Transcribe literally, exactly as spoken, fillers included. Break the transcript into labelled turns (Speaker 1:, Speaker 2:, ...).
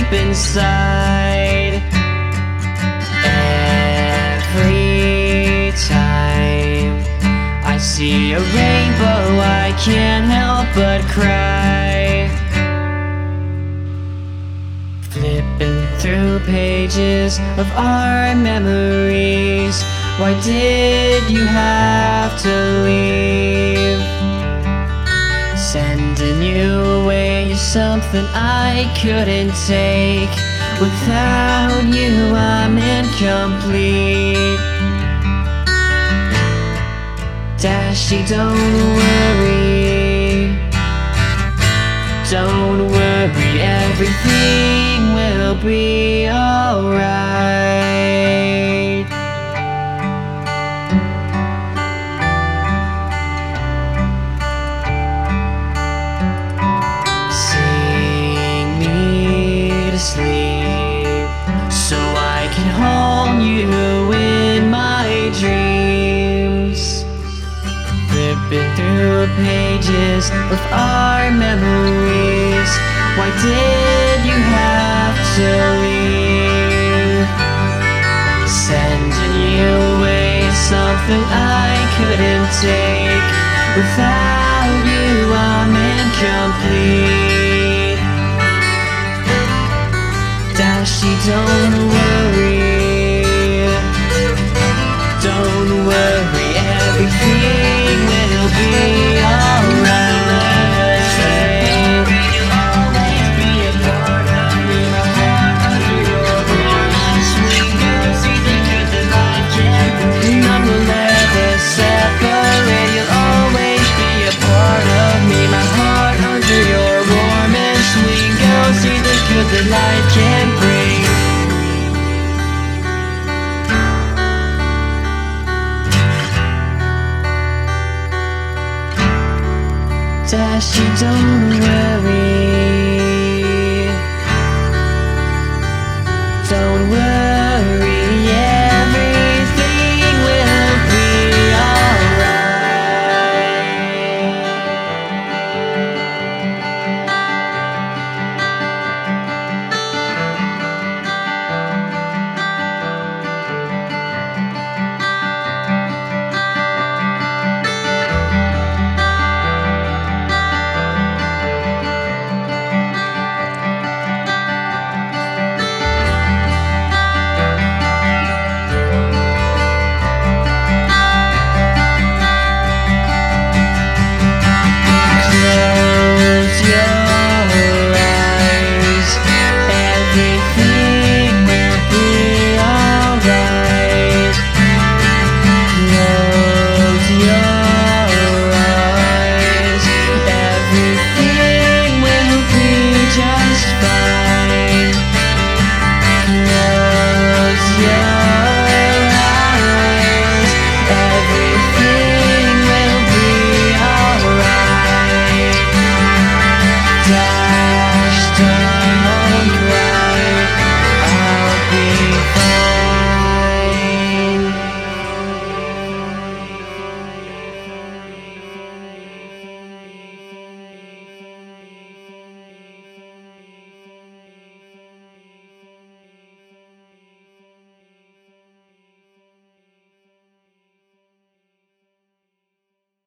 Speaker 1: deep inside. Every time I see a rainbow, I can't help but cry. Flipping through pages of our memories, why did you have to leave? Sending you away is something I couldn't take. Without you I'm incomplete. Dashy, don't worry, don't worry, everything will be alright. Sing me to sleep so I can hold you in my dreams. Flipping through pages of our memories, why did you have to leave? Sending you away is something I couldn't take. Without you I'm incomplete. Dashy, don't worry, don't worry, everything will be alright. You'll always be a part of me, my heart under your warm and sweet girl. See the good that life can bring. None will ever separate. You'll always be a part of me, my heart under your warm and sweet girl. See the good that life can bring. Dashy, don't worry,